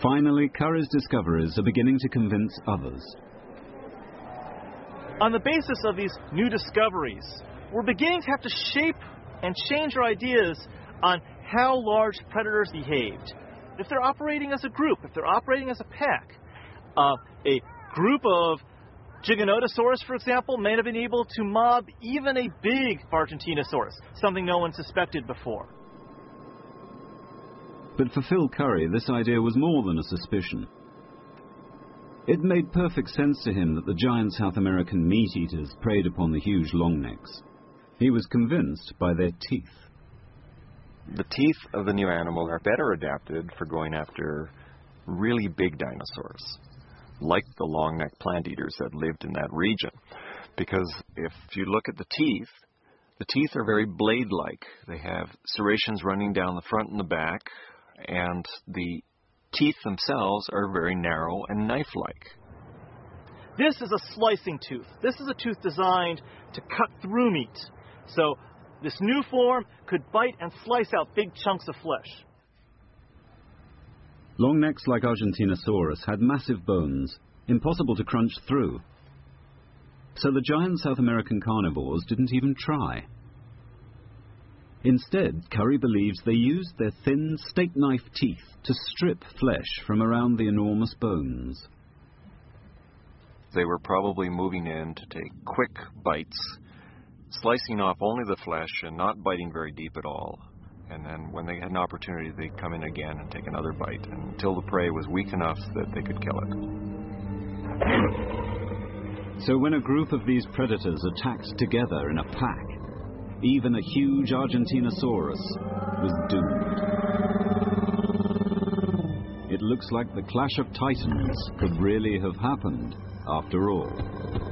Finally, Curry's discoveries are beginning to convince others. On the basis of these new discoveries, we're beginning to have to shape and change our ideas on how large predators behaved. If they're operating as a group, if they're operating as a pack, a group of Giganotosaurus, for example, may have been able to mob even a big Argentinosaurus, something no one suspected before. But for Phil Curry, this idea was more than a suspicion. It made perfect sense to him that the giant South American meat-eaters preyed upon the huge longnecks. He was convinced by their teeth. The teeth of the new animal are better adapted for going after really big dinosaurs, like the long-necked plant eaters that lived in that region. Because if you look at the teeth are very blade-like. They have serrations running down the front and the back, and the teeth themselves are very narrow and knife-like. This is a slicing tooth. This is a tooth designed to cut through meat. So this new form could bite and slice out big chunks of flesh. Longnecks like Argentinosaurus had massive bones, impossible to crunch through. So the giant South American carnivores didn't even try. Instead, Curry believes they used their thin steak knife teeth to strip flesh from around the enormous bones. They were probably moving in to take quick bites, slicing off only the flesh and not biting very deep at all. And then when they had an opportunity, they'd come in again and take another bite until the prey was weak enough that they could kill it. So when a group of these predators attacked together in a pack, even a huge Argentinosaurus was doomed. It looks like the clash of titans could really have happened after all.